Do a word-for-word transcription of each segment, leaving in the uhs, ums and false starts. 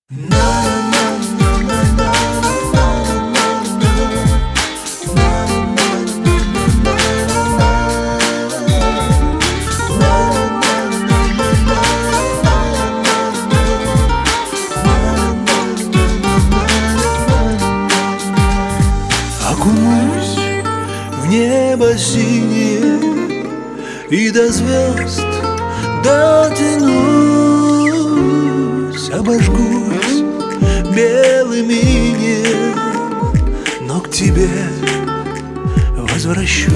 Окунусь в небо синее и до звезд дотянусь, обожгусь белым инеем, но к тебе возвращусь.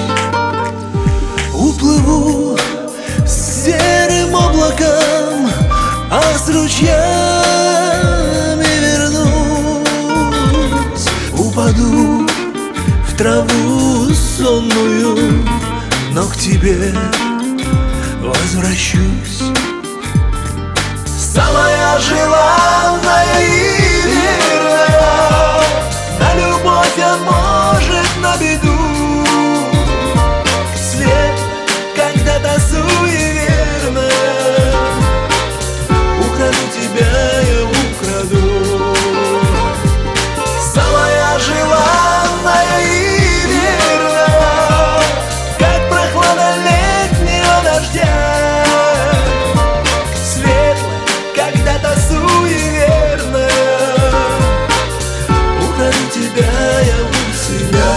Уплыву с серым облаком, а с ручьями вернусь. Упаду в траву сонную, но к тебе возвращусь. Самая желанная и верная, на любовь, а может на беду. Свет когда-то суеверная, украду тебя, я украду. Самая желанная и верная, как прохлада летнего дождя. Светлая, когда-то суеверная, украду тебя, я у себя.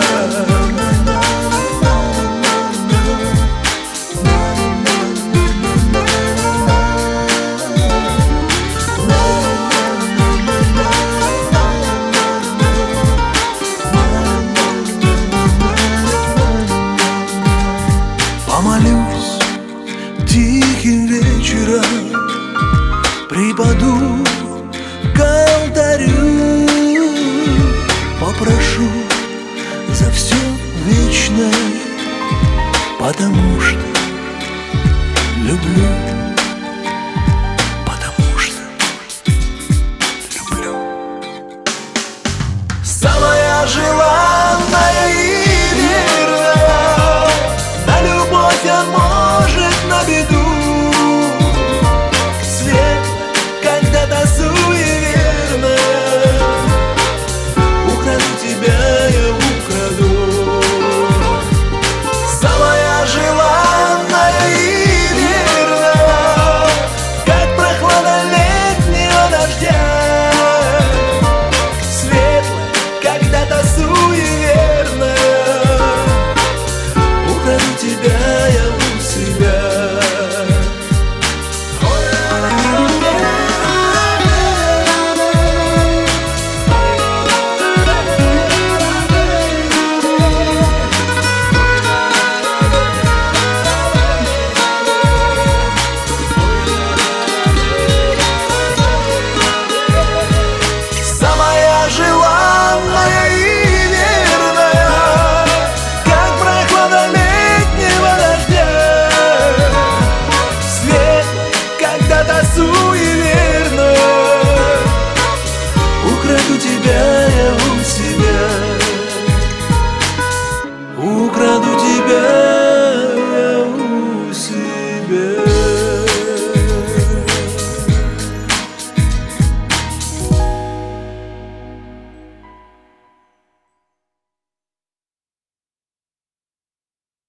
Помолюсь тихим вечером, припаду к алтарю, попрошу за все вечное, потому что люблю.